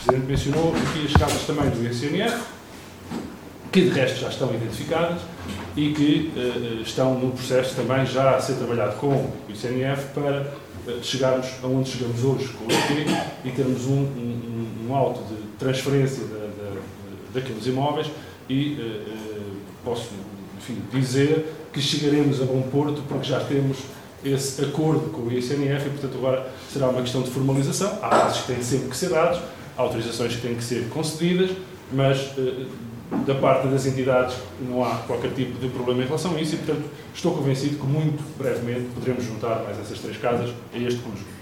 Presidente mencionou, aqui as casas também do ICNF, que de resto já estão identificadas e que estão no processo também já a ser trabalhado com o ICNF para chegarmos aonde chegamos hoje com o IP e termos um auto de transferência daqueles imóveis e posso, enfim, dizer que chegaremos a bom porto porque já temos esse acordo com o ICNF e, portanto, agora será uma questão de formalização. Há passos que têm sempre que ser dados, há autorizações que têm que ser concedidas, mas da parte das entidades não há qualquer tipo de problema em relação a isso e, portanto, estou convencido que muito brevemente poderemos juntar mais essas 3 casas a este conjunto.